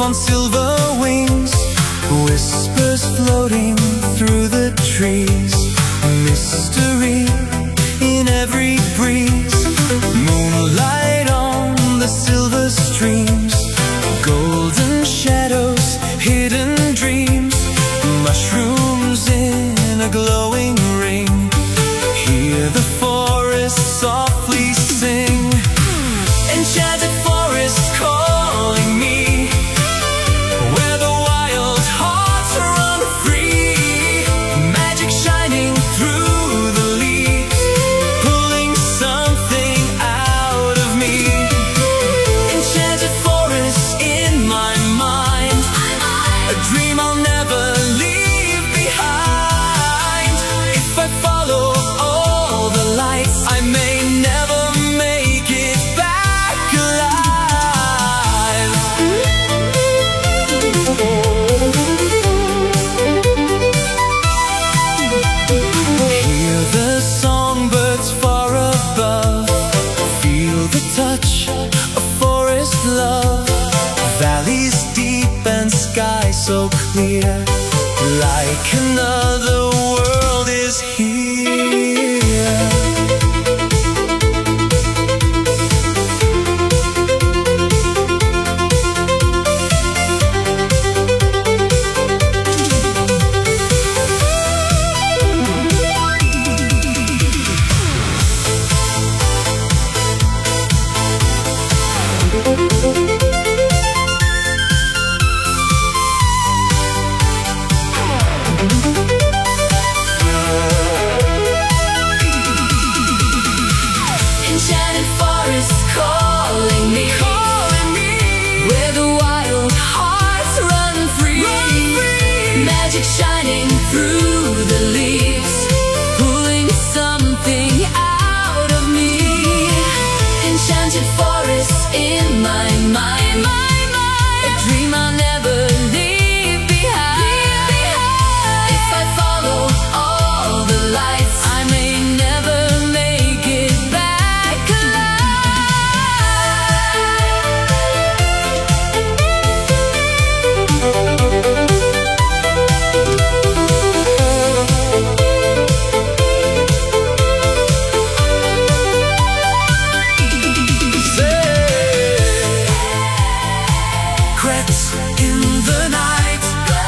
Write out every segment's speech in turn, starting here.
on silver wings, whispers floating through the trees, mystery in every breeze, moonlight on the silver streams, golden shadows, hidden dreams, mushrooms in a glowing ring. Hear the forest softly sing, enchanted forest calling me, where the wild hearts run free, magic shining through the leaves, pulling something out of me. Enchanted forest in my mind, a dream I'll never leave behind. If I follow all the lights, I may never make it back alive. Hear the songbirds far above, feel the touch of forest love, valleys deep and sky so clear, like another world is here. Enchanted forest calling me, where the wild hearts run free, magic shining through the leaves, pulling something out of me. Enchanted forest in my mind, a dream I'll never leave behind. If I follow all the lights, I may never make it back secrets in the night,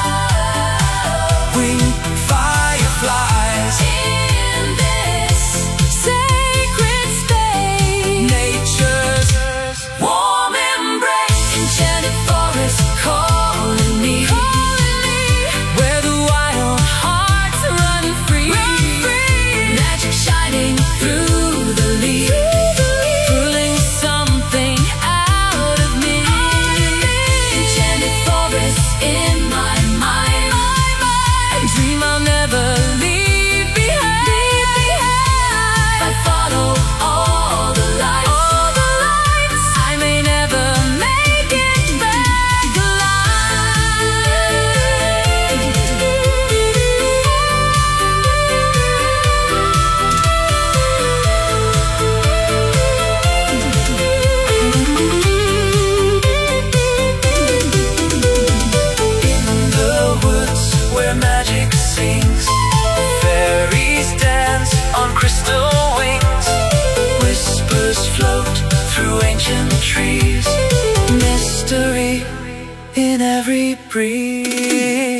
winged fireflies in this sacred space, nature's warm embrace. Enchanted forest calling me, where the wild hearts run free, magic shining through the leaves, pulling something out of me. Enchanted forest in my mind, a dream I'll never leave behind. If I follow all the lights, I may never make it back in the woods where magic sings, fairies dance on crystal wings, whispers float through ancient trees, mystery in every breeze.